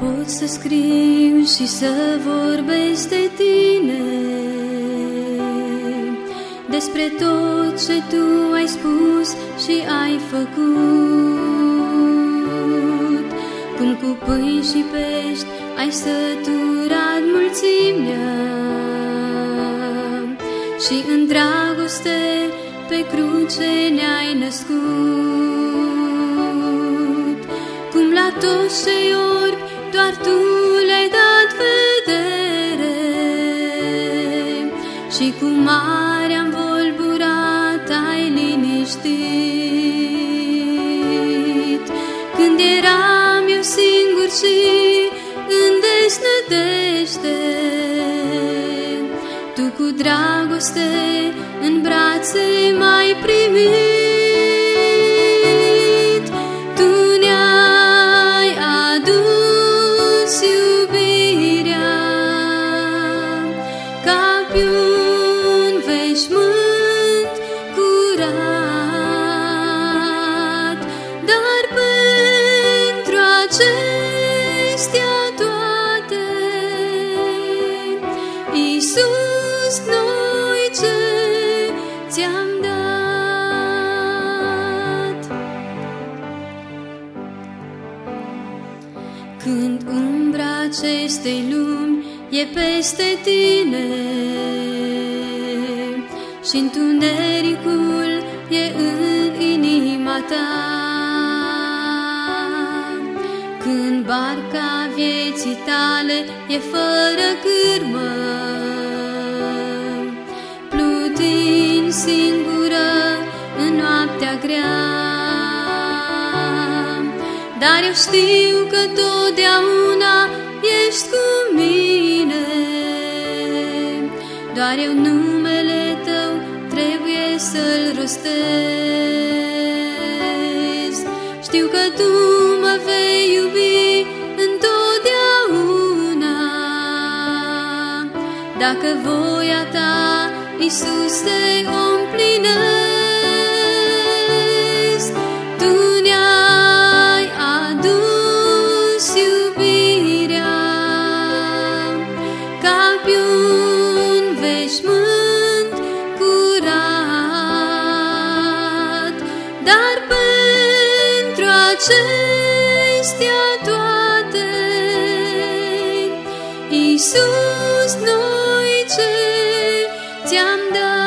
pot să scriu și să vorbesc de tine, despre tot ce tu ai spus și ai făcut, cum cu pâini și pești ai săturat mulțimea și în dragoste pe cruce ne-ai născut, cum la toți cei orbi doar tu le-ai dat vedere și cu marea învolburat ai liniștit. Când eram eu singur și în desnădejde, tu cu dragoste în brațe m-ai primit. Tu ne-ai adus iubirea ca pe un veșmânt curat, dar pentru acestea toate, Iisus, noi ce ți-am dat. Când umbra acestei lumi e peste tine și întunericul e în inima ta, când barca vieții tale e fără cârmă, plutind singură în noaptea grea, dar eu știu că totdeauna ești cu mine, doar eu numele tău trebuie să-l rostesc. Știu că tu mă vei iubi întotdeauna, dacă voia ta, Iisuse, o împlinesc. Tu ne-ai adus iubirea ca pe un veșmânt curat, dar pentru acestea toate, Iisus, noi ce ți-am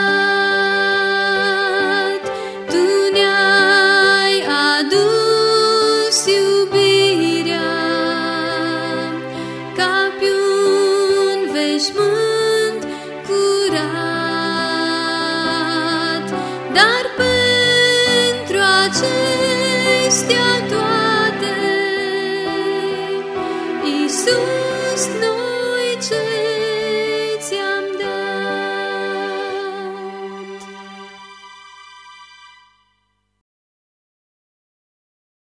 dat. Tu ne-ai adus iubirea ca pe un veșmânt curat, dar pentru acestea toate, Iisus,